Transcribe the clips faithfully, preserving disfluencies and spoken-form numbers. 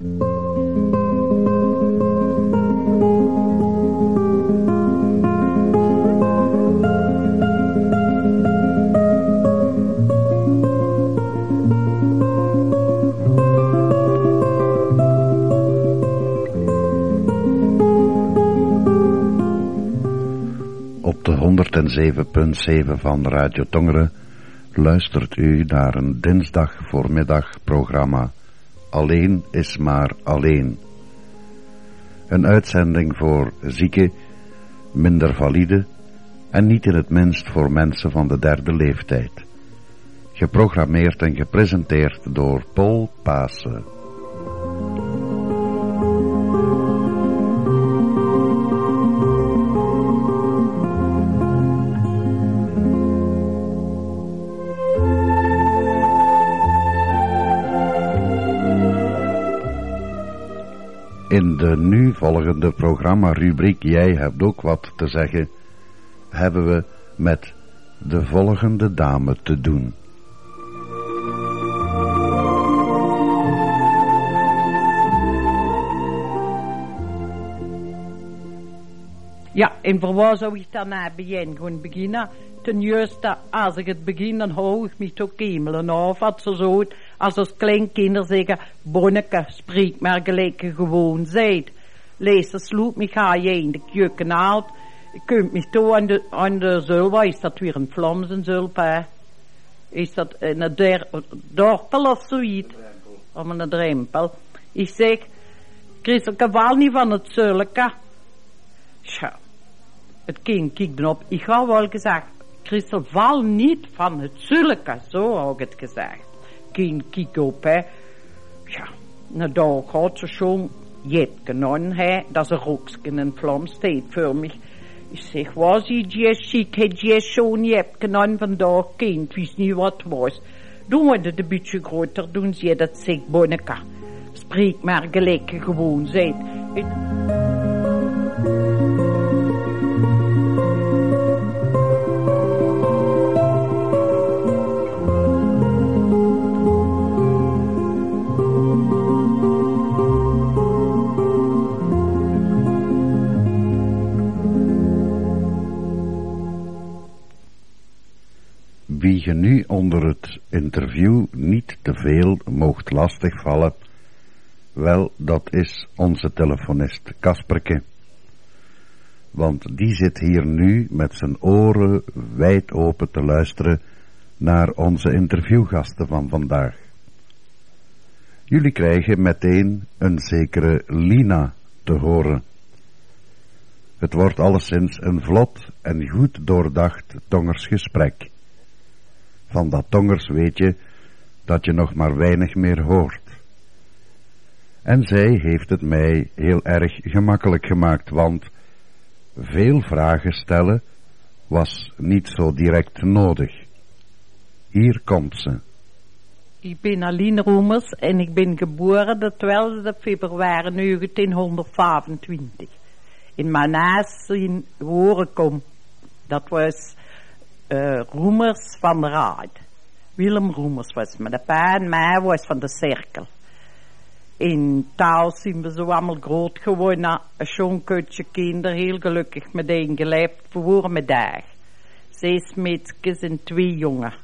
honderdzeven punt zeven van Radio Tongeren luistert u naar een dinsdag voormiddag programma Alleen is maar alleen. Een uitzending voor zieken, minder valide en niet in het minst voor mensen van de derde leeftijd. Geprogrammeerd en gepresenteerd door Paul Paase. In de nu volgende programma-rubriek Jij hebt ook wat te zeggen, hebben we met de volgende dame te doen. Ja, en voor waar zou ik daarna beginnen? Gewoon beginnen. Ten eerste, als ik het begin, dan hou ik me toch kemelen af. Als ze zo, als als kleinkinderen zeggen, bonneke, spreek maar gelijk je gewoon zijt. Lees de sloep, me ga je in de keuken uit. Je kunt me toch aan de, aan de zulp, is dat weer een Vlamse zulp, hè? Is dat een dorpel of zoiets? Of een drempel. Ik zeg, Christelke wel niet van het zulke. Tja. Het kind kijkt erop. Ik had wel gezegd, Christel, val niet van het zulke. Zo had ik het gezegd. Kind kijkt op, hè. Ja, nou daar gaat ze schon jepken aan, hè. Dat is een roksken en vlam steed voor mij. Ik zeg, was je je ziek, het je schon jepken aan vandaag, kind, wist niet wat het was. Doen we het een beetje groter, doen ze dat zegt bonneke. Spreek maar gelijk gewoon, zijt. Wie je nu onder het interview niet te veel moogt lastigvallen, wel, dat is onze telefonist Kasperke. Want die zit hier nu met zijn oren wijd open te luisteren naar onze interviewgasten van vandaag. Jullie krijgen meteen een zekere Lina te horen. Het wordt alleszins een vlot en goed doordacht Tongers gesprek. Van dat Tongers weet je dat je nog maar weinig meer hoort. En zij heeft het mij heel erg gemakkelijk gemaakt, want veel vragen stellen was niet zo direct nodig. Hier komt ze. Ik ben Aline Roemers en ik ben geboren de twaalfde februari negentienhonderdvijfentwintig. In mijn naast in Horekom. Dat was uh, Roemers van de Raad. Willem Roemers was mijn pa en mij was van de Cirkel. In thuis zijn we zo allemaal groot geworden. Een schonkutje kinderen, heel gelukkig met een geleefd voor mijn dag. Zes meisjes en twee jongen.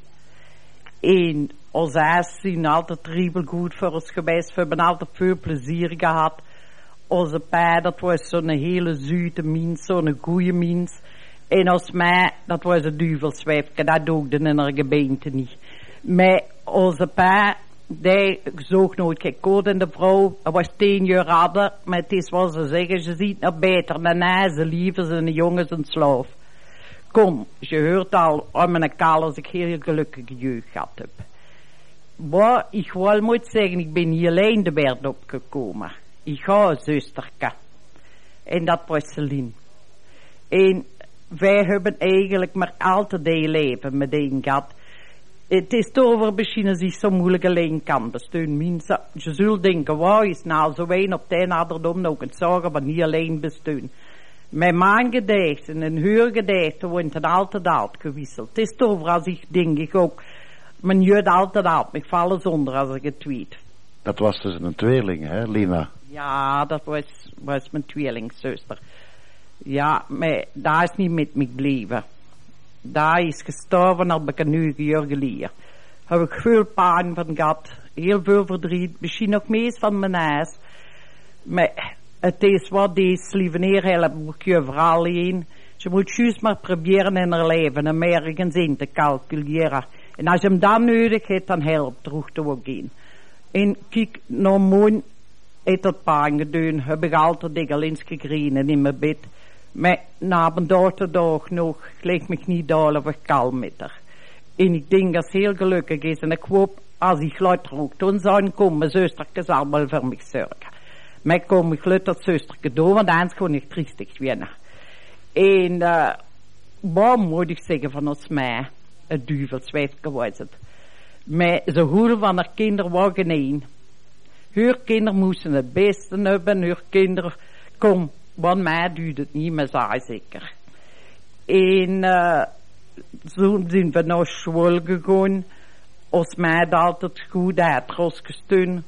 En ons huis zijn altijd riebel goed voor ons geweest. We hebben altijd veel plezier gehad. Onze pa, dat was zo'n hele zoete mens, zo'n goeie mens. En als mij, dat was een duivelswijfje, dat doogde in haar gebeente niet. Maar onze pa, die zoog nooit gekookt en de vrouw, hij was tien jaar ouder, maar het is wat ze zeggen, ze ziet nog beter dan hij, ze lieven zijn jongens en slaaf. Kom, je hoort al aan mijn kaal als ik heel gelukkige jeugd gehad heb. Maar ik wil moet zeggen, ik ben hier alleen de wereld opgekomen. Ik ga een zusterke. En dat was Celine. En wij hebben eigenlijk maar altijd een leven met een gehad. Het is toch wel misschien als ik zo moeilijk alleen kan besturen. Mensen, je zult denken, wauw, is nou zo een op de ouderdom nog het zorgen, maar niet alleen besturen. Met mijn gedichten en hun gedichten wordt het altijd uitgewisseld. Het is toch wel als ik denk ik ook, men jeurt altijd uit, ik val zonder als ik het weet. Dat was dus een tweeling, hè, Lina? Ja, dat was, was mijn tweelingzuster. Ja, maar daar is niet met me gebleven. Daar is gestorven al ik een negen jaar geleden. Heb ik veel pijn van gehad, heel veel verdriet, misschien nog meest van mijn huis. Maar het is wat deze lieve neer helpen, moet je vooral in. Je moet juist maar proberen in haar leven om ergens in te calculeren. En als je hem dan nodig hebt, dan helpt terug te gaan. En kijk, nou mooi heeft dat pijn gedaan, heb ik altijd digelins gekregen in mijn bed. Maar na een dag nog, leg me niet door of ik kalm met haar. En ik denk dat ze heel gelukkig is. En ik hoop, als ik luid terug toen zou komen, mijn zusterke zal wel voor mij zorgen. Maar ik kom ik luid dat zusterke door, want anders kon ik triestig winnen. En uh, wat moet ik zeggen van ons mij? Het duivelswijfje was het. Maar ze houden van haar kinderen waren geen. Haar kinderen moesten het beste hebben. Haar kinderen, kom, want mij duurt het niet meer, zei zeker. En uh, zo zijn we naar school gegaan. Als mij dat altijd goed uit was gesteund.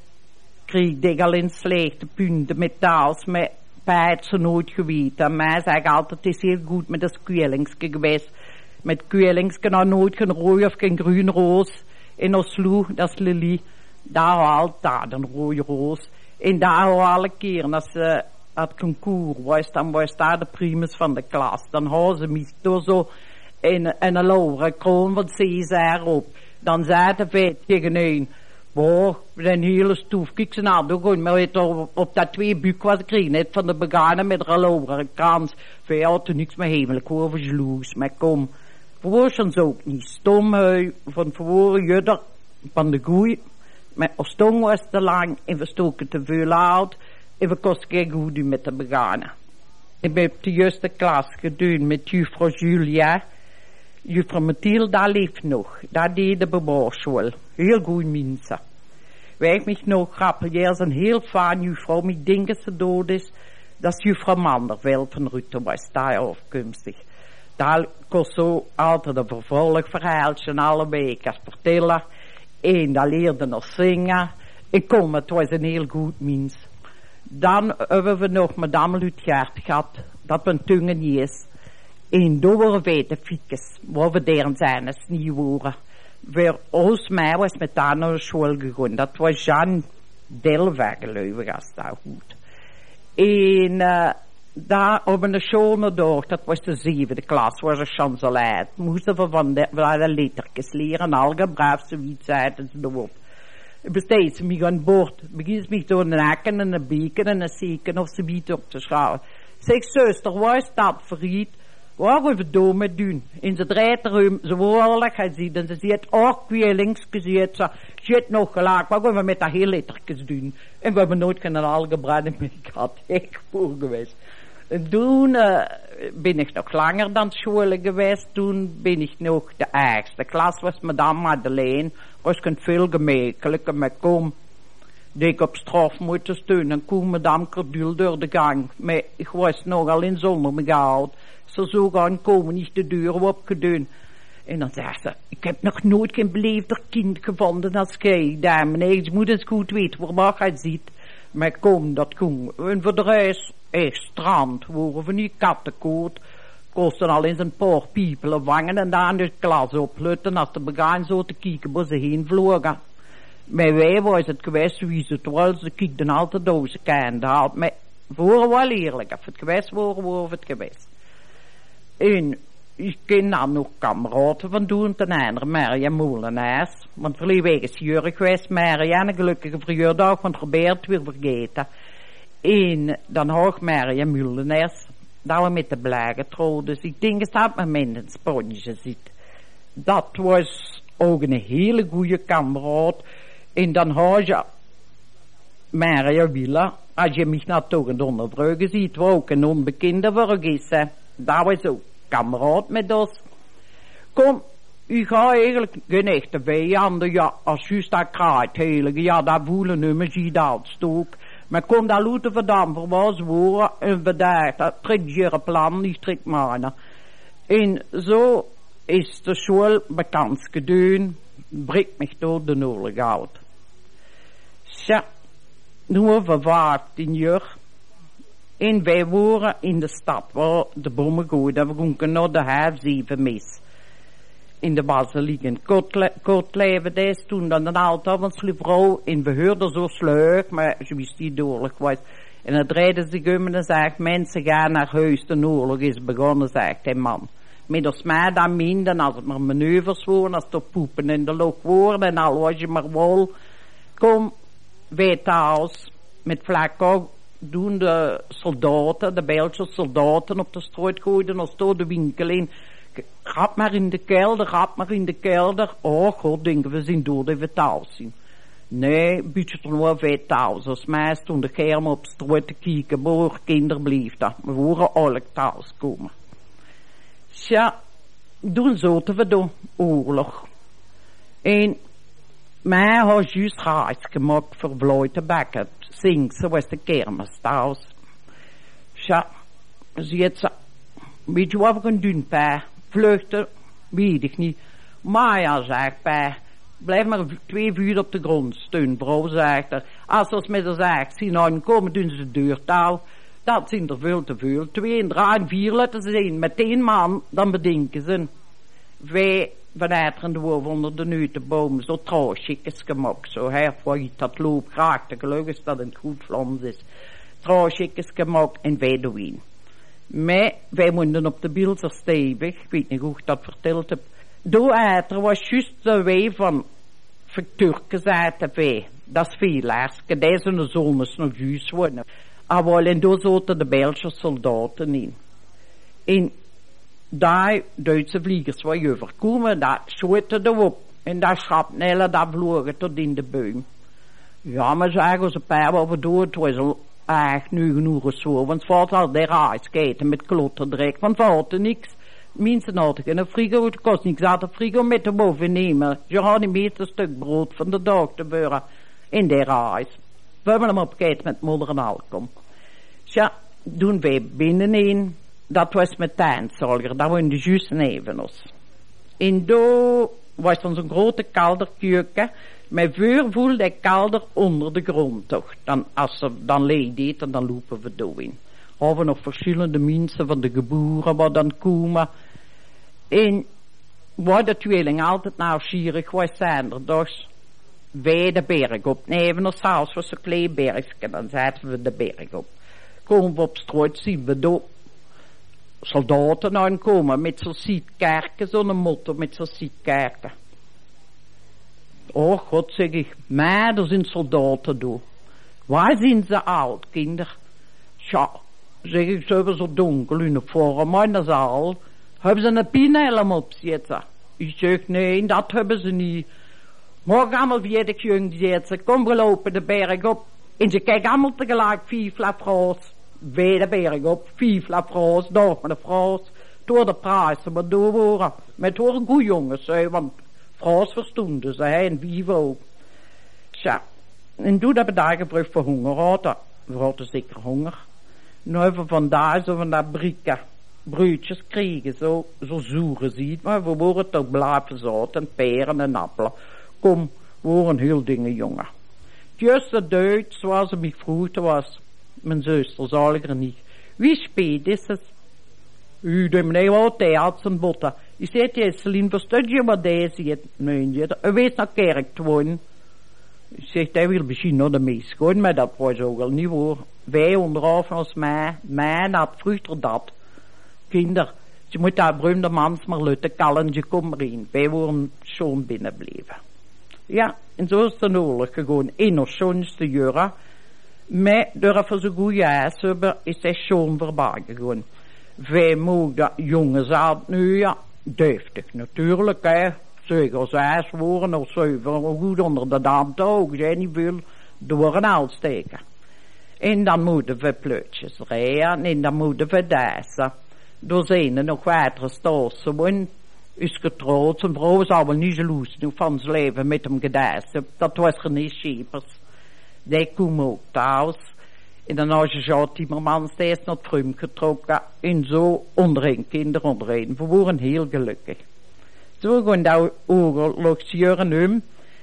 Kreeg ik al in slechte punten met taals, maar bij het ze nooit geweten. En mij zei ik altijd, het is heel goed met dat kwelingske geweest. Met kwelingske nou nooit geen rode of geen groene roos. En als sloeg, dat is Lily. Daar haalt daar een rode roos. En daar hou alle keren, als ze het concours was, dan was daar de primus van de klas. Dan hadden ze mij door zo en, en een lauwe kroon van César op. Dan zei de vet tegen een, boah, een hele stoef, kijk ze nou, doe maar het op, op dat twee buik was ik net van de beganen met een lauwe krans. Veel had er niks meer hemelijk over sloes, maar kom. Verwoorden ze ook niet stom, van verwoorden judder van de goeie. Maar ons stong was te lang en we stoken te veel uit en we kosten geen goed met de beganen. Ik ben op de juiste klas gedaan met juffrouw Julia. Juffrouw Mathilda leeft nog. Daar deed de bebouwschool. Heel goed mensen. Wij mich nog grappig, jij is een heel fijn juffrouw, maar ik denk dat ze dood is. Dat is juffrouw Manderveld van Rutte was daar afkomstig. Daar kost zo altijd een vervolgverhaaltje en alle weken vertellen. En daar leerde nog zingen. Ik kom, het was een heel goed mens. Dan hebben we nog madame Lutgaard gehad, dat een tunge niet is. En daar waren wij de fiekes, waar we daar zijn als niet waren. Voor ons mij was met daar naar de school gegaan. Dat was Jean Delva, geloof ik, als dat goed. En uh, daar op een schone dag, dat was de zevende klas, was een chancelij. Moesten we van de, van de lettertjes leren, algebraaf, zoiets zeiden ze erop. Besteed ze mij aan boord, begint ze mij door een hakken en een beken en een zeken of ze biedt op te schouwen. Zeg, zuster, waar is dat verriet? Waar we doen met doen? In ze draait erom, ze woordelijk gaat zien, en ze ziet ook tweelings gezien, ze ziet nog gelijk, wat gaan we met dat heel lettertjes doen? En we hebben nooit geen algebraaf meer gehad, echt voor geweest. En toen uh, ben ik nog langer dan school geweest. Toen ben ik nog de eerste klas was madame Madeleine. Was ik veel gemakkelijker met kom. Dat ik op straf moeten steun. En kom madame Cordule door de gang. Maar ik was nogal in zonder me gehaald. Ze zo gaan komen, is de deur opgedaan. En dan zei ze, ik heb nog nooit geen beleefder kind gevonden als jij. Daar meneer, je moet eens goed weten waar hij zit. Maar kom, dat kon. En voor de rest, echt strand, horen we niet kattenkoot. Kosten al eens een paar piepelen wangen en dan de klas oplutten als ze begaan zo te kijken waar ze heen vlogen. Maar wij was het geweest wie ze het was, ze kijkten altijd door ze kenden had. Maar we waren wel eerlijk, of het geweest waren, waren het geweest. En ik ken dan nog kameraden van doen ten einde, Marianne Molenaars. Want verleden week is jurig geweest, Marianne, een gelukkige verjaardag, want Robert weer vergeten. En dan hoog Marianne Molenaars, dat we met de blagen trouwden. Dus ik denk dat men met een sponsje zit. Dat was ook een hele goede kameraad. En dan had je Maria Willa, als je mij nou toch een onderbruggen ziet, waar ook een onbekende voor is, hè. Dat was ook kameraad met ons. Kom, u gaat eigenlijk geen echte vijanden, ja, als juist dat kraait, heilige, ja, dat voelen nummers, zie dat stook. Maar kom daar loten vandaan, voor was woorden, en vandaag, dat trekt je plan, niet trekt mannen. En zo is de school bekend gedaan, breekt mij door de oorlog uit. Tja, nu we vijftien jaar. En wij waren in de stad waar de bommen gooiden. We gingen naar de half zeven mis. In de basiliek. Kort leven des toen dan een althans vrouw. En we hoorden zo sleug, maar ze wist niet doorlijk was. En dan draaide zich om en zei, mensen gaan naar huis, de oorlog is begonnen, zegt hij man. Middels mij dan minder, als het maar manoeuvres worden, als het poepen in de lucht worden en al was je maar wel. Kom, wij thuis, met vlak doen de soldaten, de Belgische soldaten op de straat gooien, als door de winkel in. Gaat maar in de kelder, gaat maar in de kelder. Oh god, denken we zijn dood dat we thuis zien. Nee, beetje er nog veel thuis. Als mij stond de kerm op straat te kijken, maar kinderen bleef dat. We waren alle thuis komen. Tja, toen zaten we door oorlog. En mij had juist reis gemaakt voor vleuten bakken. Zingse was de kermis thuis. Tja, ze het weet je wat we gaan doen, pa? Vluchten, weet ik niet. Maar ja, zegt pa, blijf maar twee uur op de grond steun, bro, zegt er. Als ze met de zegt zien aankomen, doen ze de deur touw. Dat zijn er veel te veel. Twee, drie en vier laten ze zien. Met één man, dan bedenken ze. Wij, vanuit de wolf onder de neutenboom, zo trouwschikkes gemaakt. Zo hervormd, dat loopt graag. De geluk is dat het goed Vlaams is. Trouwschikkes gemaakt en wij doen. Maar wij moeten op de Bielser stevig, ik weet niet hoe ik dat verteld heb. Door er was juist de wee van Turken zaten wij. Dat is veel erger. Deze zomers nog juist worden. En daar zaten de Belgische soldaten in. En daar Duitse vliegers waar je overkomen, daar schoten erop. En daar schrapnellen, daar vlogen tot in de boom. Ja, maar zeggen ze, paar wat we doen, het was al echt nu genoeg zo. Want het valt al de reisketen met klotterdrek, want we hadden niks. Mensen hadden geen frigo, het kost niks aan de frigo met de boven nemen. Je had niet meer een stuk brood van de dag te beuren in de reis. We hebben hem opgekeken met moeder en alkom. Tja, toen wij binnenin, dat was met tuinzorger, dat woonde juist neven ons. En daar was dan zo'n grote kelderkeuken, met vuur voelde de kelder onder de grond toch. Dan, als ze dan leeg eten, dan lopen we door. Hebben we nog verschillende mensen van de geboren wat dan komen. En waar de tweeling altijd nieuwsgierig was, zijn er dus wij de berg op. Neven ons huis was een klein bergje, dan zetten we de berg op. Komen we op straat, zien we door soldaten aankomen met zo'n zietkerken, zo'n motto met zo'n zietkerken. Oh god, zeg ik, maar er zijn soldaten door. Waar zijn ze oud, kinder? Tja, zeg ik, ze hebben zo'n donker uniform, maar in de zaal hebben ze een pinhelm opzetten. Ik zeg, nee, dat hebben ze niet. Morgen allemaal vierde jong zetten, kom we lopen de berg op. En ze kijken allemaal tegelijk, vier flafroos. Weer de berg op, vier flafroos, door met de froos. Door de prijzen, maar door worden. Met door een goeie jongens, hè, want froos verstonden ze, hè, en wie ook. Tja, en toen hebben we daar gebruikt voor honger hadden. We hadden zeker honger. Nu hebben we vandaag zo van dat brieken, broodjes kregen, zo, zo zoeren ziet. Maar we worden toch blijven zaten, peren en appelen. Kom, we waren heel dingen jongen. Juist de Duits, zoals ze mij vroeger was, mijn zuster zal ik er niet. Wie speelt is het? U, de meneer wat hij had zijn botten. Ik zei tegen Celine, verstaat je wat deze het? Nee, je weet naar kerk te wonen. Ik zeg, hij wil misschien naar de mis gaan, maar dat was ook wel niet hoor. Wij onderaf als mij, mij dat vroeger dat. Kinder, ze moet daar beroemde mans maar lutten kallen, je komt erin. Wij worden zo'n binnenbleven. Ja, en zo is de oorlog gegaan. In ons schoonste jaren. Maar doordat we zo'n goede huis hebben, is hij schoon voorbij gegaan. Wij mogen jongens uit nu, ja, deftig natuurlijk, hè. Zeker zes worden of zeven, goed onder de duim te hoog, zijn niet veel door een uitsteken. En dan moeten we pleutjes rijden, en dan moeten we deze. Door zijn er nog weitere stoßen, is getrouwd, zijn vrouw zou wel niet jaloers nu van zijn leven met hem gedaan. Dat was geen schepers. Die komen ook thuis. En dan als je zo Timmermans, die is naar het vreemd getrokken. En zo onderheen, kinderen onderheen. We waren heel gelukkig. Zo gaan de oorlogsjaren om.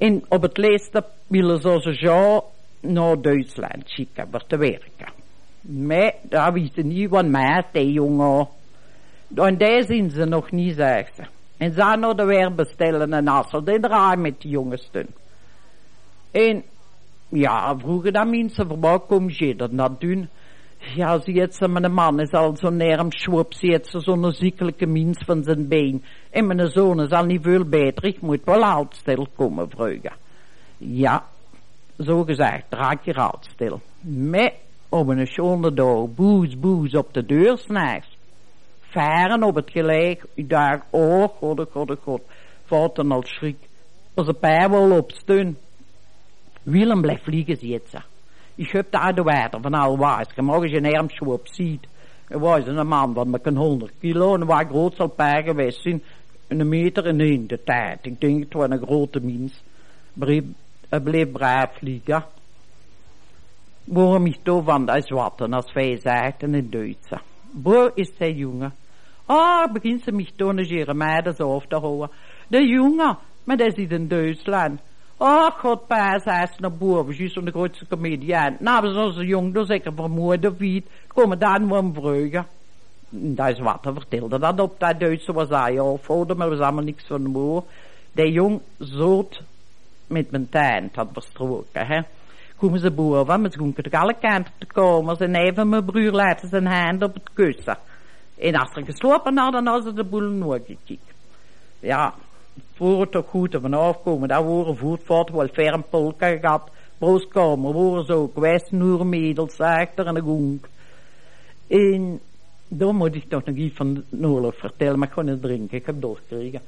En op het laatste willen ze ze zo naar Duitsland schicken voor te werken. Maar dat wisten niet wat mij, die jongen. En daar zijn ze nog niet, zegt ze. En ze hadden er weer bestellen en als die draai met die jongens toen. En ja, vroeger dat mensen voorbij komen, je dat dat doen. Ja, ziet ze, mijn man is al zo neer hem schwop, ziet ze zo'n ziekelijke mens van zijn been. En mijn zoon is al niet veel beter, ik moet wel uitstel komen vroeger. Ja, zo gezegd, draak je uitstel. Maar op een schone dag, boes, boes op de deur s'nachts. Varen op het gelijk, ik dacht, oh god, oh god, oh god, valt dan al schrik. Als een paar wel opsteun. Willem blijft vliegen, ziet ze. Ik heb daar de water van al was. Je mag eens een hermschwop ziet. Er was een man van met een honderd kilo en waar groot zal paar geweest zijn. Een meter en een de tijd. Ik denk het was een grote mens. Hij bleef braaf vliegen. Waarom is toch van dat zwatten als wij zaten in Duitse. Broer is die jongen. Ah, begint ze mich toen een Jeremia zo af te houden. De jongen, maar dat is in Duitsland. Oh god, pa, zei ze naar boven, juist om de grootste comedian. Nou, we zijn zo jong, dus zeker vermoeid of iets. Komen daar nu om vreugde. Dat is wat, hij vertelde dat op dat Duitse was hij afhouden, maar er was allemaal niks van moe. Die jong zoot met mijn tent had verstroken, hè. Komen ze boven, maar ze konden alle kanten te komen. Ze neven mijn broer laten zijn hand op het kussen. En als ze geslopen hadden, dan hadden ze de boel nooit gekeken. Ja. Voor het toch goed er vanaf komen, daar worden voetvat, wel ver een polka gehad, brooskamer, worden zo geweest, noermedels, achter en een gonk. En dan moet ik toch nog iets van de oorlog vertellen, maar ik ga niet drinken, ik heb doorgekregen.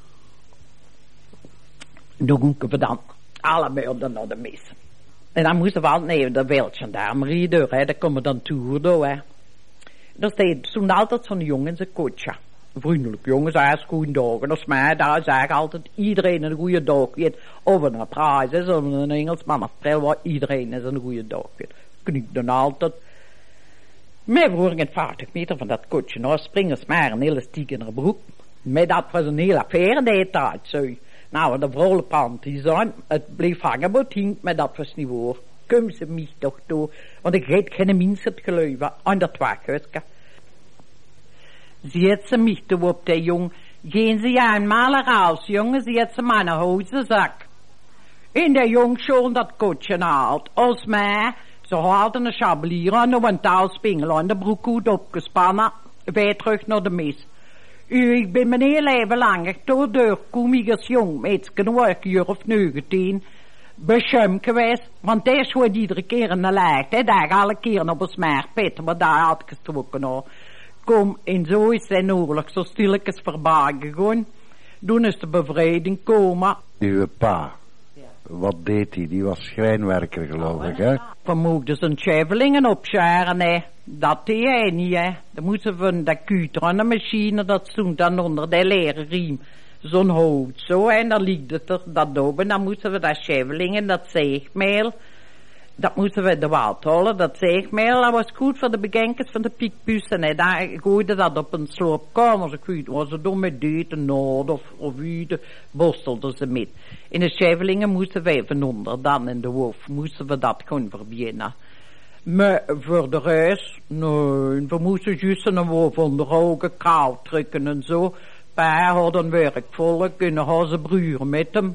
Dan gonken we dan allebei op de naar de mis. En dan moesten we altijd nemen, dat weldje daar, Marie deur, hè, daar komen we dan toe, door, hè. Daar staat toen altijd zo'n jongen in zijn koetsje. Vriendelijk jongens, hij is goede dagen. Dat is mij, daar zeg ik altijd iedereen een goede dag heeft. Of een prijs is, of een Engelsman, of vrij waar iedereen is een goede dag heeft. Knikt dan altijd. Maar voor een vijftig meter van dat koetsje, nou springen ze maar een elastiek in haar broek. Maar dat was een hele affaire de tijd, zo. Nou, de vrouwelijke panties zijn, het bleef hangen, maar het hing, maar dat was niet waar. Kom ze mij toch door, want ik weet geen mensen het geloven aan dat wakhuisje. Ziet ze mich toe op de jong, gaan ze ja eenmaal raus, jongen, ziet ze maar naar houzenzak. En de jong schoon dat kotje uit, als mij, ze hadden een chabelier aan de touwspingel aan de broek goed opgespannen, wij terug naar de mis. U, ik ben mijn heel leven lang, door de kom ik als jong, met een uur of negentien, beschermd geweest, want daar wordt iedere keer een lijkt, hè, daar alle keren op een smerpet, maar daar had ik gestoken al. Kom, en zo is zijn oorlog zo stilletjes voorbij gegaan. Toen is de bevrijding komen. Uw pa, ja. Wat deed hij? Die was schrijnwerker, geloof ik, hè? We mochten zijn schevelingen opscharen, hè. Dat deed hij niet, hè. Dan moesten we een kuter aan de machine, dat stond dan onder de leren riem. Zo'n hout, zo, en dan liep het er dat op. En dan moesten we dat schevelingen, dat zeegmeel. Dat moesten we de waard halen, dat zeegmeel, dat was goed voor de begenkers van de piekbussen. En daar gooide dat op een sloopkamer. Ik weet, was het dan met dit en noord of, of uit, borstelden ze met. In de schevelingen moesten we even onder, dan in de hoofd, moesten we dat gewoon verbieden. Maar voor de rest, nee, we moesten juist een hoofd onder ogen koud trekken en zo. Pa hadden werkvolk en hadden ze broer met hem.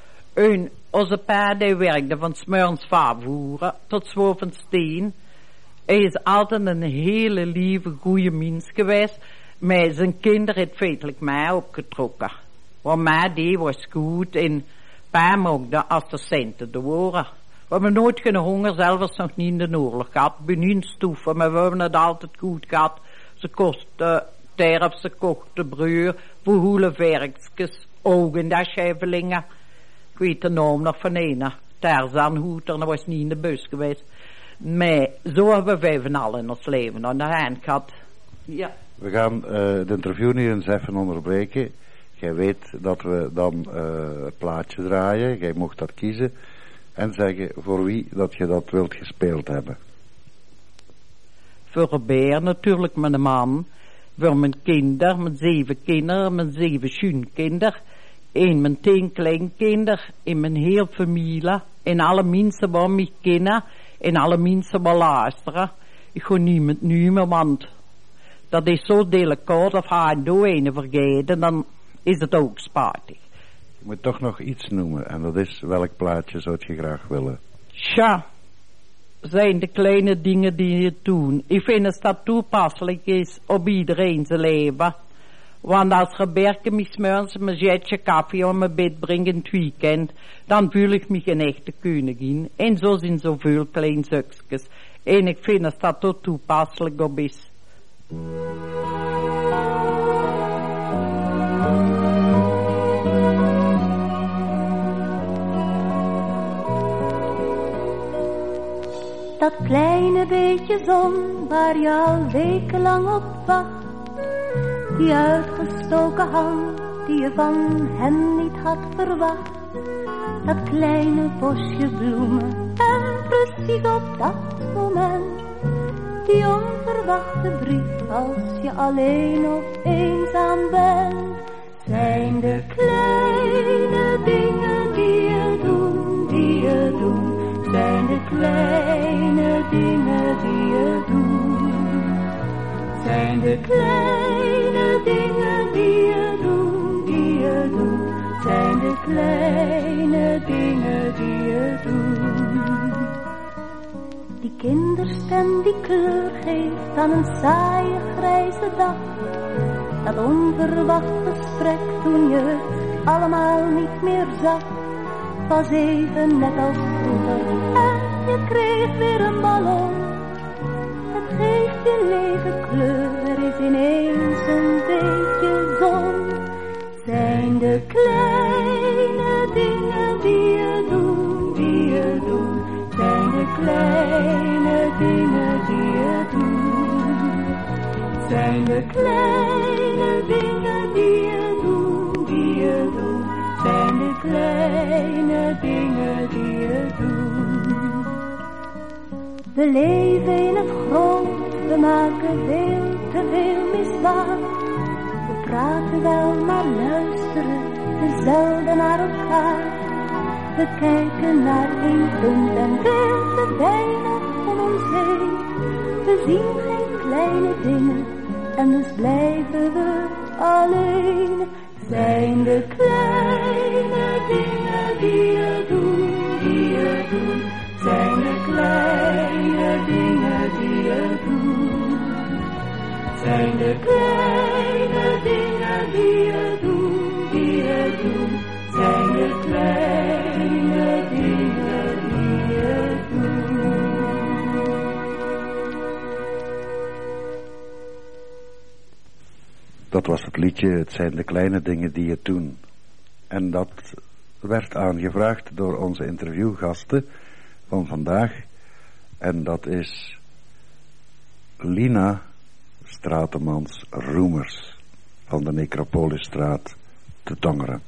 En onze pa die werkte van Smurns vaarvoeren tot Zwovenstein. Hij is altijd een hele lieve, goede mens geweest. Maar zijn kinderen heeft feitelijk mij opgetrokken. Want mij die was goed en pa mocht de assistenten te worden. We hebben nooit geen honger, zelfs nog niet in de oorlog gehad. Benien stoeven, maar we hebben het altijd goed gehad. Ze kostte terf, ze kochte broer, verhoelen werkjes, ogen, dat schevelingen. Ik weet de naam nog van een, Tarzan Hoeter, dat was niet in de bus geweest. Maar zo hebben wij van allen in ons leven aan de hand gehad. Ja. We gaan uh, het interview nu eens even onderbreken. Jij weet dat we dan uh, het plaatje draaien, jij mocht dat kiezen. En zeggen voor wie dat je dat wilt gespeeld hebben. Voor een beer natuurlijk, mijn man. Voor mijn kinderen, mijn zeven kinderen, mijn zeven schoenkinderen. in mijn tien kleinkinderen, in mijn hele familie, en alle mensen die mij kennen, en alle mensen die luisteren. Ik ga niemand noemen, want dat is zo delicaat, of hij een door een vergeten, dan is het ook spijtig. Je moet toch nog iets noemen, en dat is welk plaatje zou je graag willen? Tja, zijn de kleine dingen die je doet. Ik vind dat dat toepasselijk is op iedereen zijn leven. Want als je berken me smeurs mijn jetje koffie om mijn bed brengt in het weekend, dan voel ik me een echte koningin. En zo zijn zoveel kleine stukjes. En ik vind dat dat ook toepasselijk op is. Dat kleine beetje zon waar je al wekenlang op wacht. Die uitgestoken hand die je van hen niet had verwacht. Dat kleine bosje bloemen en precies op dat moment. Die onverwachte brief als je alleen of eenzaam bent. Zijn de kleine dingen die je doet, die je doet. Zijn de kleine dingen die je doet. Zijn de kleine dingen die je doet, die je doet. Zijn de kleine dingen die je doet. Die kinderstem die kleur geeft aan een saaie grijze dag. Dat onverwacht gesprek toen je het allemaal niet meer zag. Was even net als vroeger en je kreeg weer een ballon. Het geeft je lege kleur, er is ineens een beetje zon. Zijn de kleine dingen die je doet, die je doet. Zijn de kleine dingen die je doet. Zijn de kleine dingen die je doet, die je doet. Zijn de kleine dingen die je doet. We leven in het groot, we maken veel te veel misbaar. We praten wel, maar luisteren te zelden naar elkaar. We kijken naar één punt en veel te weinig om ons heen. We zien geen kleine dingen en dus blijven we alleen. Zijn de kleine dingen die je doet, die je doet. Zijn de kleine dingen die je doet. Zijn de kleine dingen die je doet, die je doet. Zijn de kleine dingen die je doet. Dat was het liedje, het zijn de kleine dingen die je doen. En dat werd aangevraagd door onze interviewgasten van vandaag. En dat is Lina Stratemans-Roemers van de Necropolisstraat te Tongeren.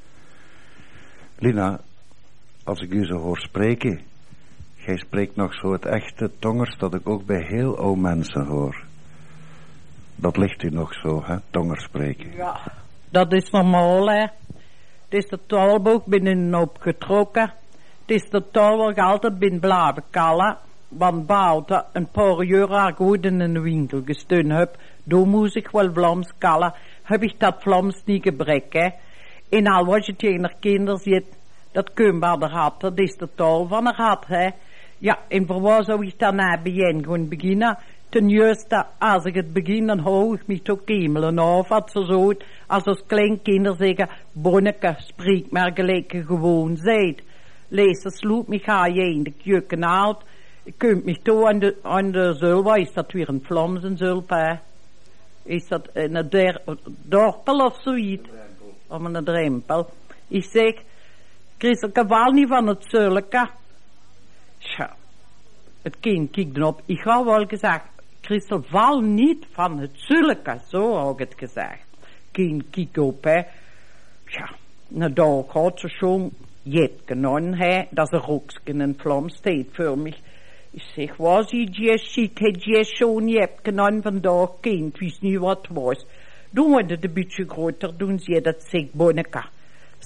Lina, als ik u zo hoor spreken, jij spreekt nog zo het echte Tongers dat ik ook bij heel oude mensen hoor. Dat ligt u nog zo, hè, Tongers spreken. Ja, dat is normaal, hè. Het is de taalboek binnen opgetrokken. Het is de taal waar ik altijd ben blijven kallen. Want buiten een paar jaar goed in een winkel gestaan heb, daar moest ik wel Vlaams kallen. Heb ik dat Vlaams niet gebrek, hè. En al was je tegen de kinderen ziet, dat kunbaar er had, dat is de taal van er had, hè. Ja, en voor waar zou ik daarna begin gaan beginnen? Ten juiste, als ik het begin, dan hou ik me toch kemelen af. Wat ze zo, als als kleinkinderen zeggen, bonneke, spreek maar gelijk je gewoon zijt. Lees de sloep, me ga je in de keuken uit. Je kunt me toe aan de, aan de zulp, is dat weer een Vlaamse zulp, hè? Is dat een der, dorpel of zoiets? Of een drempel. Ik zeg, Christelke wel niet van het zulke. Tja, het kind kijkt erop. Ik ga wel gezegd, Christel val niet van het zulke, zo heb ik het gezegd. Kind kijkt op, hè. Ja, nou daar gaat ze schon jetken aan, hè. Dat is een roksken en Vlaams steed voor mij. Ik zeg, was je je ziet, het je schon jetken aan vandaag, kind, wist niet wat het was. Doen we het een beetje groter, doen ze dat zeg, bonneke.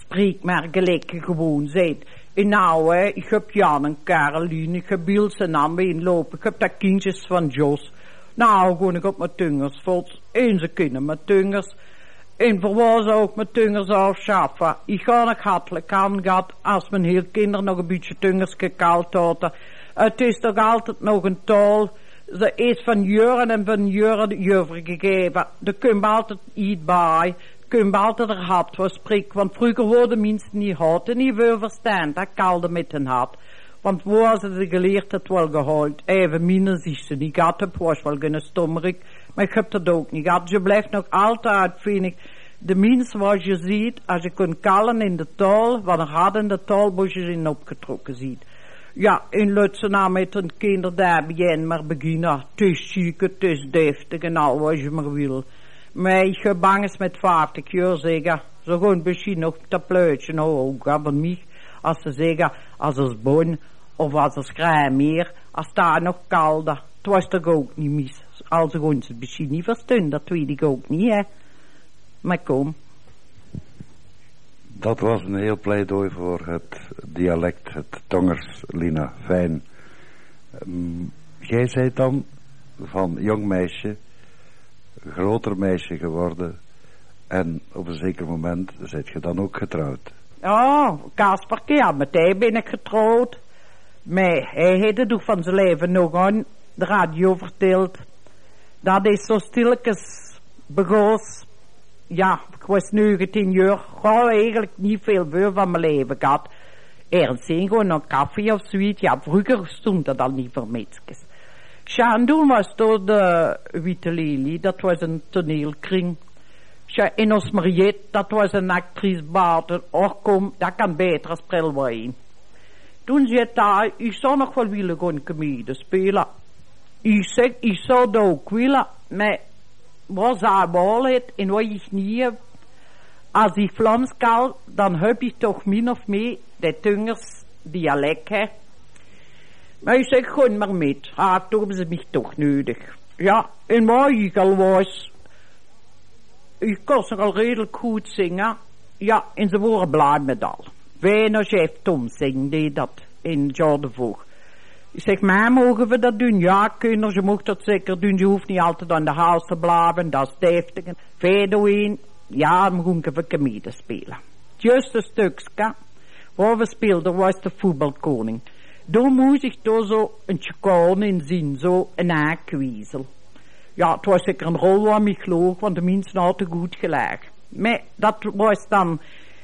spreek maar gelijk je gewoon zegt. En nou, hè, ik heb Jan en Caroline, ik heb Ilse en Anne inlopen, ik heb dat kindjes van Jos. Nou, gewoon ik op mijn tungers voort. En ze kunnen mijn tungers. En voor waar ze ook mijn tungers afschaffen. Ik ga nog hartelijk aan gehad als mijn heel kinderen nog een beetje tungers gekald hadden. Het is toch altijd nog een taal. Ze is van jaren en van jaren jufferen gegeven. Er komt altijd iets bij. Kun je altijd er hard voor spreken. Want vroeger worden mensen niet hard en niet veel verstaan. Dat kalde met een hart. Want waar ze de geleerd het wel gehaald. Even minder is ze niet gehad. Het was wel geen stommerik. Maar ik heb dat ook niet gehad. Je blijft nog altijd, vind ik. De mensen wat je ziet. Als je kunt kallen in de taal. Wat er had in de taal. Wat je in opgetrokken ziet. Ja, in Lutsen met een kinder daar begin maar beginnen. Het is chic, het is deftig en al wat je maar wil. Maar ik heb bang is met vijftig jaar zeggen. Zo gewoon misschien nog dat pleutje nou ook. Van mij, als ze zeggen, als het bon of als het schrijven meer, als daar nog kalder. Het was toch ook niet mis. Als ze gewoon het misschien niet verstaan, dat weet ik ook niet, hè. Maar kom. Dat was een heel pleidooi voor het dialect, het Tongers, Lina. Fijn. Um, jij zei dan van jong meisje, groter meisje geworden en op een zeker moment zijt je dan ook getrouwd. Oh, Kasperke, ja, met hij ben ik getrouwd. Maar hij heeft het ook van zijn leven nog aan de radio verteld. Dat is zo stilletjes begoos. Ja, ik was negentien jaar. Gewoon eigenlijk niet veel veel van mijn leven gehad. Ergens heen gewoon een koffie of zoiets. Ja, vroeger stond dat al niet voor meisjes. Ja, en toen was door de Witte Lelie. Dat was een toneelkring. Ja, en ons Mariette, dat was een actrice buiten. Och kom, dat kan beter als Prelwijn. Toen zei hij, ik zou nog wel willen gaan comedie spelen. Ik zeg, ik zou dat ook willen, maar wat zij wel het en wat ik niet heb, als ik Vlaams kan, dan heb ik toch min of meer de Tungers dialect, hè. Maar ik zeg, gewoon maar met, ah, toen hebben ze mij toch nodig. Ja, en waar ik al was, ik kon nog al redelijk goed zingen, ja, en ze waren blij met al. Weinig chef Tom zingen deed dat in Jordevoog. Ik zeg, maar mogen we dat doen? Ja, kunnen, je mag dat zeker doen. Je hoeft niet altijd aan de huis te blijven, dat is deftig. Verder in, ja, dan gaan we comedie spelen. Het juiste stukje waar we speelden was de voetbalkoning. Daar moest ik door zo een tjekaan in zien, zo een aankwezel. Ja, het was zeker een rol waar ik geloof, want de mensen hadden goed gelijk. Maar dat was dan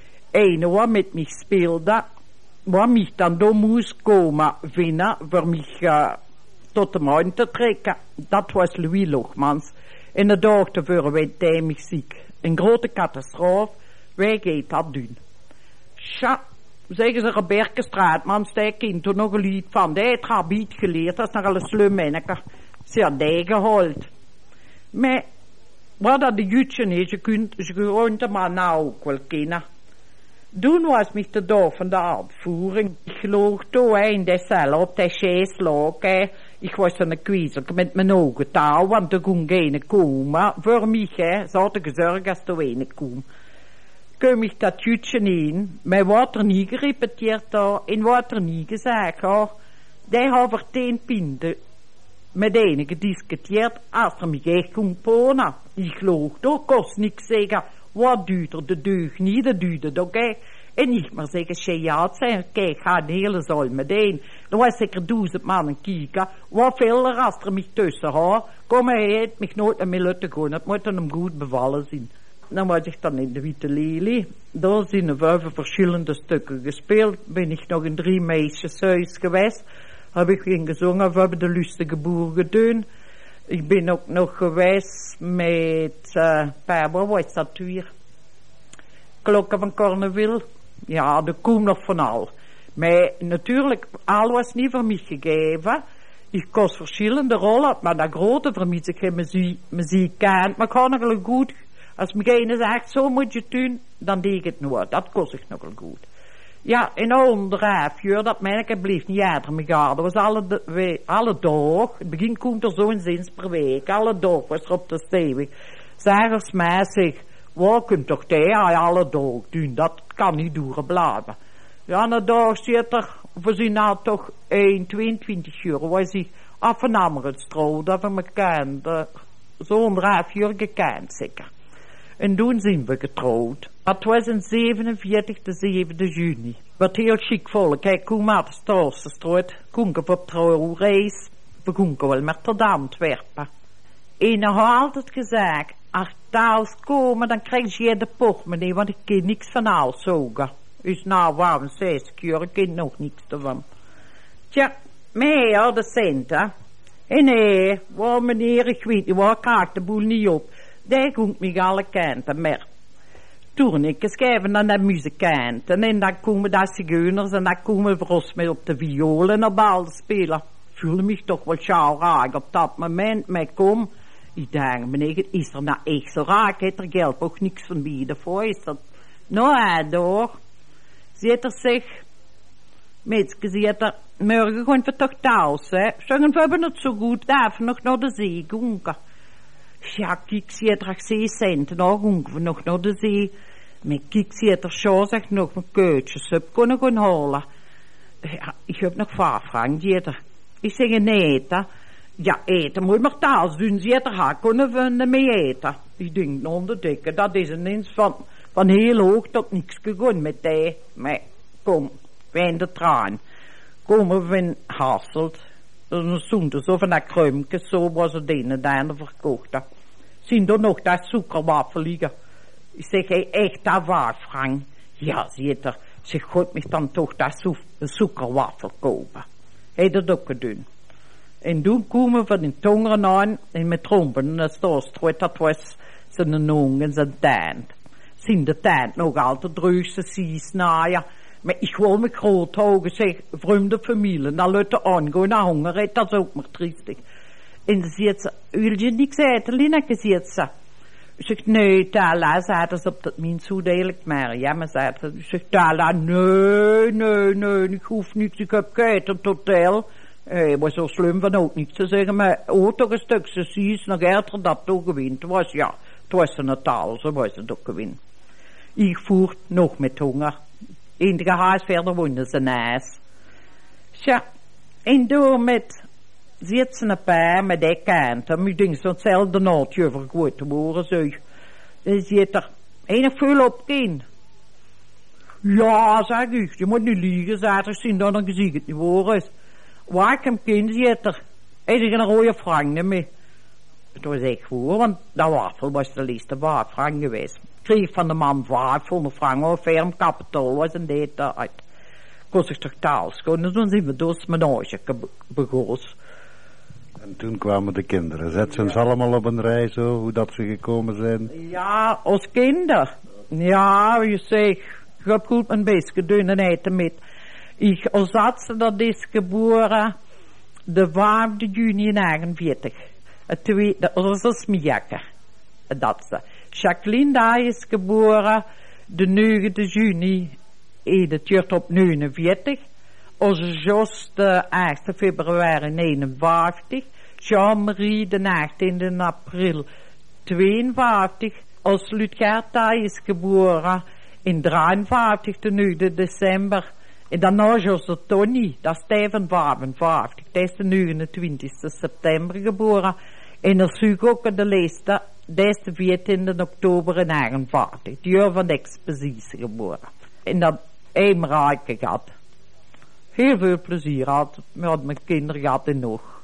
een wat met mij speelde, wat mij dan door moest komen vinden, voor mij uh, tot de maan te trekken. Dat was Louis Lochmans. En de dag tevoren werd hij mij ziek. Een grote catastrofe, wij gaan dat doen. Tja, zeggen ze Rebecca Straatman, steek kind toen nog een lied van, die heeft haar beat geleerd, dat is nogal een slum manneke. Ze had die gehaald. Maar, wat dat de jutje is, je kunt, je kunt hem maar nou ook wel kennen. Toen was mij de dag van de uitvoering. Ik lag toen in de cel op de chaise lag. Hè. Ik was een kwezel met mijn ogen touw, want er kon geen komen. Voor mij, hè, ze hadden gezorgd als er weinig kwam. Kom ik dat jutje in, maar wat er niet gerepeteerd had en wat er niet gezegd had, die had voor tien pinten met ene gediscuteerd als er mij echt kon ponen. Ik geloof, dat kost niks zeggen. Wat duurt er de deug niet, dat duurt het ook, hè. En niet maar zeggen, she ja, het zijn, kijk, ga een hele zaal meteen. Er was zeker duizend mannen kijken. Wat veel er als er mij tussen had, kom hij het mij nooit meer laten gaan. Het moet hem goed bevallen zijn. Dan was ik dan in de Witte Lelie. Daar zijn er vijf verschillende stukken gespeeld. Ben ik nog in drie meisjeshuis geweest. Heb ik in gezongen, we hebben de lustige boer gedaan. Ik ben ook nog geweest met, uh, waar was dat weer? Klokken van Corneville. Ja, er komt nog van al. Maar natuurlijk, al was niet voor mij gegeven. Ik kost verschillende rollen, maar dat grote vermiet ik geen muziek, muziek kent. Maar ik ga nog wel goed. Als me zegt, zo moet je het doen, dan deed ik het nooit. Dat kost ik nog wel goed. Ja, en onderaf, ja, dat manneke bleef niet uit me gaan. Dat was alle, de, we, alle dag. In het begin komt er zo'n zins per week. Alle dag was er op de stevig. Zeg eens mij, zeg, wat kunt toch die alle dag doen? Dat kan niet duren blijven. Ja, na dag zit er, we zijn nou toch één, tweeëntwintig jaar, waar ze af en aan het stro, dat we elkaar zo'n half jaar gekend zeker. En toen zijn we getrouwd. Het was in zevenenveertig, de zevende juni. Wat heel chic volk, hij kwam uit de Staatsstraat, kon op trouwreis, we konden wel met tot Antwerpen. En hij had altijd gezegd, als je thuis komen, dan krijg je de portemonnee, want ik kan niks van alles zogen. Dus nou, waarom zes keer, ik ken nog niks ervan. Tja, mij had de centen. En nee, waar meneer, ik weet niet, waar krijg de boel niet op. Daar komt mij alle kanten meer. Toen ik schrijven naar de muzikanten en dan komen daar zigeuners en dan komen we ons mee op de violen en bal spelen. Ik voelde me toch wel zo raar op dat moment, maar kom. Ik dacht, meneer, is er nou echt zo raar? Ik heb er geld ook niks van bieden voor. Is dat nou door? Zit er zich, meisje zit er, morgen gaan we toch thuis, hè? Zeggen we hebben het zo goed, daar nog naar de zee gaan. Ja, kijk, zie er zes centen, nou gaan we nog naar de zee. Maar kijk, zie er zo, zeg nog een keutjes heb kunnen gaan halen. Ja, ik heb nog vijf frank, zie er. Ik zeg, nee, eten. Ja, eten moet maar thuis doen, zie er, ha, kunnen we niet mee eten. Ik denk, nou, de dikke, dat is ineens van, van heel hoog tot niks gegaan met die. Maar kom, we in de traan. Komen we in Hasselt. En zo'n zo van dat kruimke, zo was het een en verkocht. Zien er nog dat suikerwafel liggen. Ik zeg, hé, echt dat waar, Frank? Ja, zie er. Zeg, God, mij dan toch dat suikerwafel kopen. Hij dat ook gedaan. En toen komen we in Tongeren aan, en met trompen, en dat staatstroot, dat was zijn nong en zijn tent. Zien de tent nog altijd droogste zies, nou ja. Maar ik wil me groot houden, zeg, vreemde familie, dan laat de aangaan naar honger, dat is ook maar triestig. En dan zegt ze, wil je niks eten, Lineke, zegt ze. Ik zeg, nee, Tala, zei ze op dat min zo degelijk maar. Ja, maar zei ze, ik zeg, Tala, nee, nee, nee, ik hoef niks, ik heb gegeten, het hotel. Hé, maar zo slim van ook niks te zeggen, maar ook toch een stukje zies, nog eerder dat toch gewint. Het was, ja, het was een taal, zo was het ook gewint. Ik voer nog met honger. Enige huis verder woonde ze naast. Tja, en door met, zit ze een paar met die kanten, maar ik denk zo'n hetzelfde naadje vergoed te worden, zeg. Dan zit er, enig veel op kind. Ja, zeg ik, je moet niet liegen, zei ze, zien dan een gezicht het niet worden. Waar ik hem kind zit er, hij is een rode frank mee. Het was echt goed, want dat wafel was de laatste waar frank geweest. Ik kreeg van de man vijfhonderd frank, of ferm kapitaal was en deed dat uit. Kost ik toch thuis gaan, en toen zijn we dus menage begonnen. En toen kwamen de kinderen. Zet ze ons ja. allemaal op een rij zo, hoe dat ze gekomen zijn? Ja, als kinder. Ja, je zegt, ik heb goed mijn best gedaan en eten met. Ik, als dat ze dat is geboren, de vijfde juni negenenveertig. Het tweede, dat was een smiakke. Dat ze. Jacqueline daar is geboren, de negende juni, in het jaar op negenenveertig. Onze Jos de eerste februari eenenvijftig. Jean-Marie de negentiende april tweeënvijftig. Als Lutgert daar is geboren in drieënvijftig, de negende december. En daarna Jos de Tony, dat is Steven vijfenvijftig. Dat is de negenentwintigste september geboren. En er is ook de laatste, dat is de veertiende oktober in negenenvijftig. Het jaar van de expositie geboren. En dat één rijke gehad. Heel veel plezier had. We hadden mijn kinderen gehad en nog.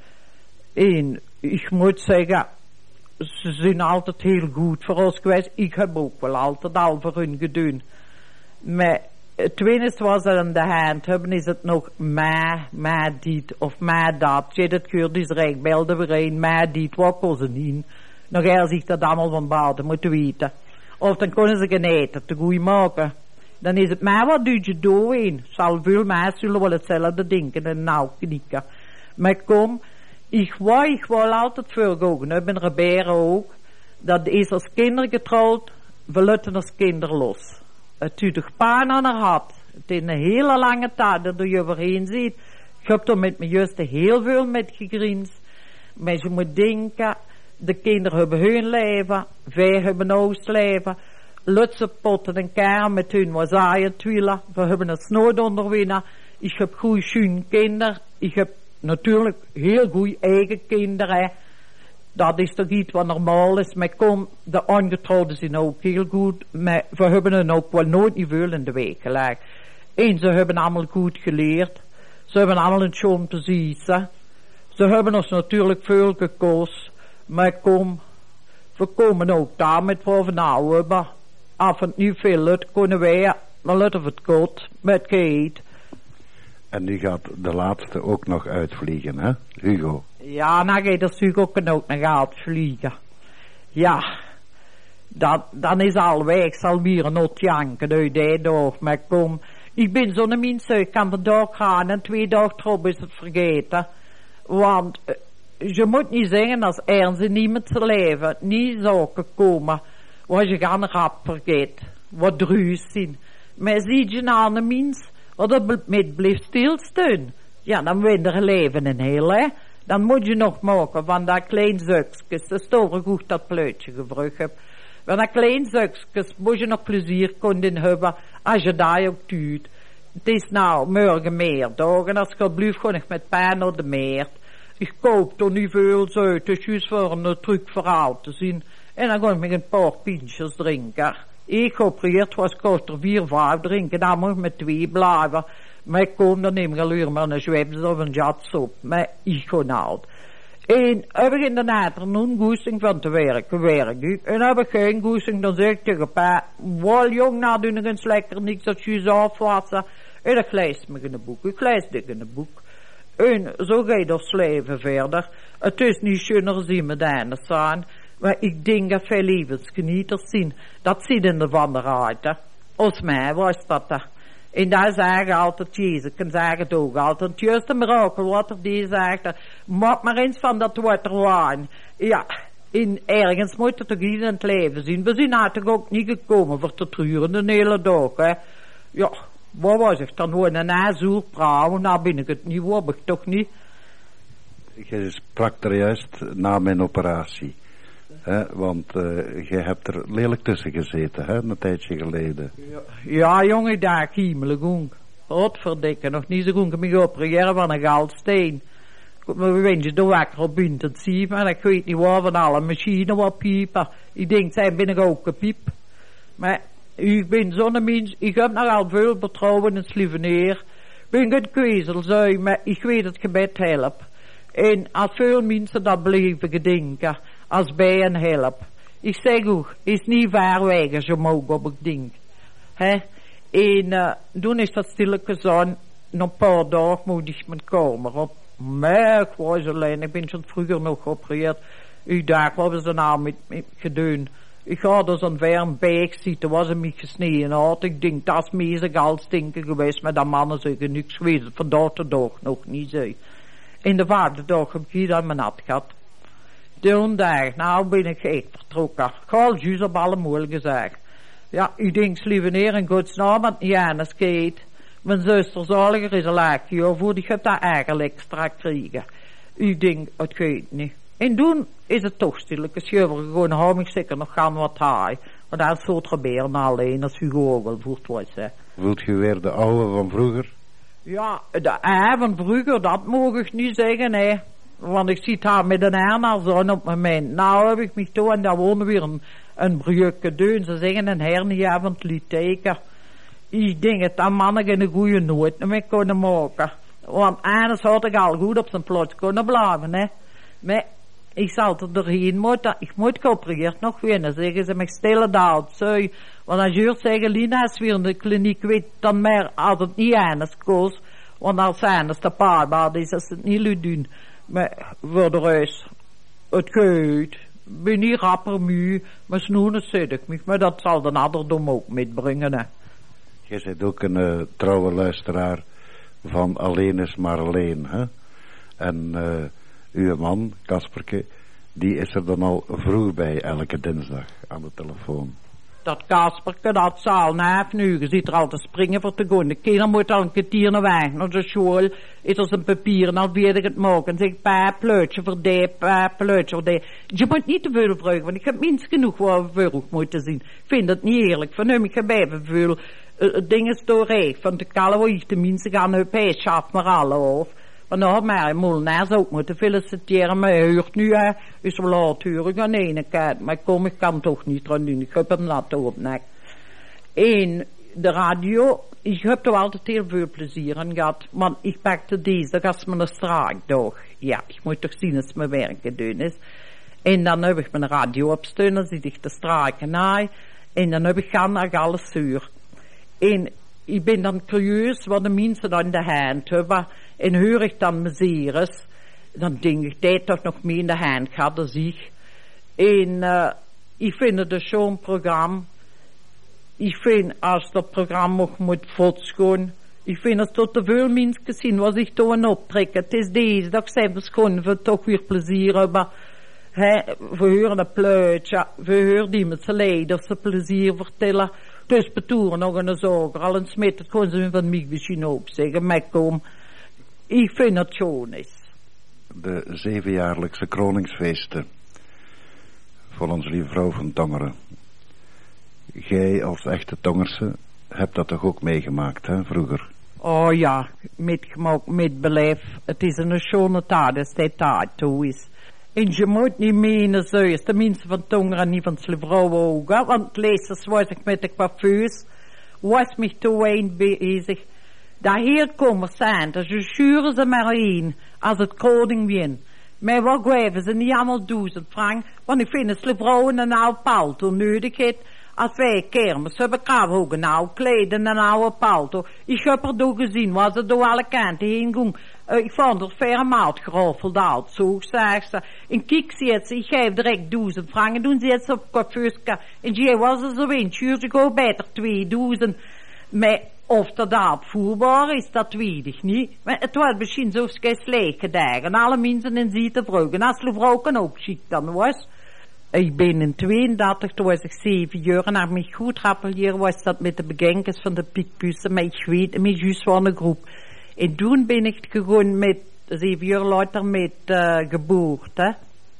En ik moet zeggen, ze zijn altijd heel goed voor ons geweest. Ik heb ook wel altijd al voor hun gedaan. Maar het enige was er aan de hand hebben, is het nog mij, mij dit of mij dat. Je dat keurt is recht, belden we een, mij dit, wat kon ze niet. Nog eerst zich dat allemaal van buiten moeten weten. Of dan kunnen ze geen eten te goed maken. Dan is het mij, wat doe je doen? Zal veel mensen zullen wel hetzelfde denken en nou knikken. Maar kom, ik wou, ik wou altijd veel gaan. Ik ben reberen ook. Dat is als kinderen getrouwd, we laten als kinderen los. Het u toch pijn aan haar had. Het is een hele lange tijd dat je overheen ziet. Ik heb er met mijn juiste heel veel met gegrinst. Maar je moet denken, de kinderen hebben hun leven, wij hebben ons leven. Lutse potten en karen met hun wasaaien twillen. We hebben een snood onderwinnen. Ik heb goede schöne kinderen. Ik heb natuurlijk heel goede eigen kinderen. Dat is toch iets wat normaal is. Maar kom, de ongetrouwden zijn ook heel goed. Maar we hebben hen ook wel nooit niet veel in de week gelegd. En ze hebben allemaal goed geleerd. Ze hebben allemaal een schoon precies. Ze hebben ons natuurlijk veel gekost. Maar kom, we komen ook daar met wat we nou hebben. Als het niet veel lukt, kunnen wij, dan lukt het goed met Kate. En nu gaat de laatste ook nog uitvliegen, hè, Hugo? Ja, nou gaat de Hugo kan ook nog uitvliegen. Ja, dat, dan is al weg, zal weer een not janken uit die dag. Maar kom, ik ben zo'n mens, ik kan de dag gaan en twee dagen terug is het vergeten. Want uh, je moet niet zeggen als ergens in iemand zijn leven niet zaken komen waar je gaan rap vergeet, wat druis zijn. Maar zie je nou een mens, wat er met blijft stilstaan, ja, dan wint er leven een heel, hè. Dan moet je nog maken van dat klein zuksjes, dat is toch goed dat pleutje gebruikt hebt. Van dat klein zuksjes moet je nog plezier kunnen hebben als je daar ook doet. Het is nou morgen meerdag en als ik blijf gewoon met pijn naar de meer. Ik koop er niet veel uit, dus juist voor een truc verhaal te zien. En dan ga ik met een paar pintjes drinken. Ik geopereerd was, kost er vier, vijf drinken, dan moet ik met twee blijven. Maar ik kom, dan neem ik al uur maar een zwebs of een jats op. Maar ik ga nou. En heb ik in de nacht goesting van te werken, werk ik. En heb ik geen goesting, dan zeg ik tegen pa, wel jong, nou doe ik eens lekker niks dat je zo afwassen. En dan lees me in een boek, ik lees dit in een boek. En zo ga je dat leven verder. Het is niet schöner zien met einde zijn. Maar ik denk dat veel levensgenieters zien. Dat zit in de wanderheid. Als mij was dat. Uh. En daar zeggen altijd Jezus. En zeggen het ook altijd. Juist een mirakel wat er die zegt. Uh, maak maar eens van dat water wijn. Ja. En ergens moet het toch iets in het leven zien. We zijn natuurlijk ook niet gekomen voor te truren de hele dag. Hè. Ja. Wat was ik dan gewoon een azuurpraal? Nou ben ik het niet, word ik toch niet. Je sprak er juist na mijn operatie. Hè, want uh, je hebt er lelijk tussen gezeten, hè, een tijdje geleden. Ja, ja jongen, daar kiemelijk goed. Godverdikke, nog niet zo goed. Ik ben geopereerd van een galsteen. Maar weet je, de wakker op intensief. Maar ik weet niet waar van alle machines wat piepen. Ik denk, zij ben ik ook gepiep. Maar ik ben zo'n mens, ik heb nogal veel vertrouwen in Sliveneer. Ik ben geen kwezel, maar ik weet het gebed helpt. En als veel mensen dat blijven denken, als bij een help. Ik zeg ook, is niet ver weg als je mag op ik denk. He? En uh, toen is dat stilletjes aan, nog een paar dagen moet ik mijn kamer op. Maar ik was alleen, ik ben schon vroeger nog geopereerd. Ik dacht, wat hebben ze nou met me gedaan? Ik had dus een warm beek zitten, was een beetje gesneden had. Ik denk, dat is meestal al stinken geweest, maar dat mannen zeggen niks geweest. Vandaag de dag nog niet zo. In de vader dag heb ik hier aan mijn nat gehad. Toen dacht ik, nou ben ik echt vertrokken. Ik had juist op alle mogelijke zaken. Ja, ik denk, Sliveneer in godsnaam, want niet anders gaat. Mijn zuster zaliger is een laagje voor, die gaat dat eigenlijk extra krijgen. Ik denk, het gaat niet. En toen is het toch stilletjes. Je hebt gewoon, hou ik zeker nog gaan wat haai. Want dat is zo te gebeuren alleen, als u ook wel voelt was. Voelt je weer de oude van vroeger? Ja, de oude van vroeger, dat mag ik niet zeggen, hè. Want ik zit daar met een hernia op het moment. Nou heb ik me toe en daar wonen weer een, een breukje doen. Ze zeggen een hernia van het litteken. Ik denk dat dat mannen een goede nooit meer kunnen maken. Want anders had ik al goed op zijn plaats kunnen blijven, hè. Maar ik zal er doorheen moeten. Ik moet geopereerd nog weer. Dan zeggen ze me stille daad. Zo. Want als je zeggen, Lina is weer in de kliniek, weet dan meer als het niet anders kost. Want als anders de paard is, als het niet lukt doen. Maar voor de rest, het gaat. Ik ben niet rapper moe, maar snoenen zit ik me. Maar dat zal de ouderdom ook metbrengen, hè. Je bent ook een uh, trouwe luisteraar van Alleen is maar alleen, hè. En uh, uw man, Kasperke, die is er dan al vroeg bij elke dinsdag aan de telefoon. Dat Kasperke, dat zaal na nu, je ziet er al te springen voor te gaan. De kinderen moeten al een kwartier naar weg. Naar de school is er zijn papier en dan weet ik het maken. Zeg, pa, pleutje voor die, pa, pleutje voor die. Je moet niet te veel vragen, want ik heb minst genoeg wat we moeten zien. Ik vind het niet eerlijk. Van hem, ik heb even veel uh, dingen doorheen. Van de kallen, tenminste gaan hun pees schaf maar alle af. Maar nou had mij Molenaars ook moeten feliciteren. Maar hij hoort nu, hè, is wel uithurig aan de ene kant. Maar kom, ik kan toch niet aan doen. Ik heb hem laten opnemen. En de radio, ik heb er altijd heel veel plezier aan gehad. Want ik pakte deze, als mijn straakdag. Ja, ik moet toch zien als mijn werk gedaan is. En dan heb ik mijn radio opsteun, dan zit ik te straken na. En dan heb ik gaan naar alles zuur. En ik ben dan curieus wat de mensen dan in de hand hebben. En hoor ik dan mezeres, dan denk ik, dat toch nog meer in de hand gaat als ik. En uh, ik vind het dus zo'n programma. Ik vind als dat programma ook moet voortgaan. Ik vind het tot te veel mensen zien wat zich toen optrekken. Het is deze, dat ik zelfs gewoon we toch weer plezier hebben. He, we horen een pleutje, we horen die met z'n leden, of ze plezier vertellen. Dus betoeren nog een zorger, al een smet, dat kon ze van mij misschien ook zeggen, maar kom. Ik vind het schoon is. De zevenjaarlijkse kroningsfeesten van onze lieve vrouw van Tongeren. Jij als echte Tongerse hebt dat toch ook meegemaakt, hè, vroeger? Oh ja, met gemak, met beleef. Het is een schone taart, als die taart toe is. En je moet niet menen, zuis, tenminste van Tongeren, niet van zijn vrouwen ook, hè? Want lees was ik met de coiffeuse, was mich toen een bezig. Daar heel commerçant, dus je schuren ze maar in, als het koning win. Maar wat geven ze niet allemaal duizend frank, want ik vind het vrouwen een oude palto nodig heeft. Als wij kermis hebben, gaan we ook een oude kleden en een oude palto. Ik heb er door gezien, waar ze door alle kanten heen gingen. Uh, ik vond er ver maat geroffeld uit, zo zeg ze. En kijk ze jetzt, ik geef direct duizend frank, en doen ze jetzt op coiffeurska. En je was er zo in, je go beter tweeduizend. Maar of dat uitvoerbaar is, dat weet ik niet. Maar het was misschien zo'n slechte dagen. Alle mensen in zitten vroegen. Als de vrouw kan ook chic dan was. Ik ben in tweeëndertig, toen was ik zeven jaar. En als ik me goed rappeleer, was dat met de begenkers van de piekbussen. Maar ik weet niet, juist van de groep. En toen ben ik gewoon met, zeven jaar later, met uh, geboorte.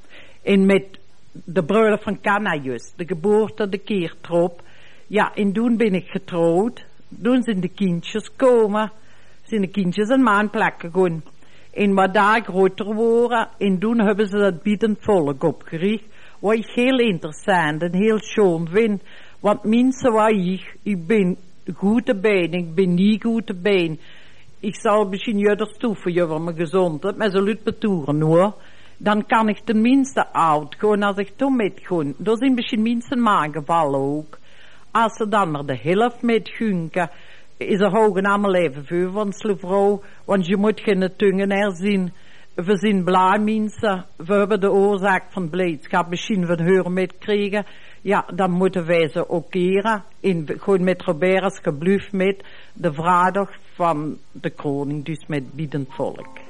En met de bruiloft van Canajus. De geboorte, de keertrop. Ja, en toen ben ik getrouwd. Toen zijn de kindjes komen. Zijn de kindjes een maand plakken gewoon. En wat daar groter worden. En toen hebben ze dat biedend volk opgericht. Wat ik heel interessant en heel schoon vind. Want mensen waar ik, ik ben goed erbij en ik ben niet goed erbij. Ik zal misschien judder stoeven over mijn gezondheid, maar ze lukt betoeren hoor. Dan kan ik tenminste oud gewoon als ik toen met gewoon. Er zijn misschien mensen maangevallen ook. Als ze dan maar de helft met gunken, is er hoog allemaal even veel van de vrouw. Want je moet geen tungen herzien. We zijn blij mensen. We hebben de oorzaak van blijdschap misschien van horen metkregen. Ja, dan moeten wij ze ook keren. En gewoon met Robert als gebluft met de vrijdag van de koning. Dus met biedend volk.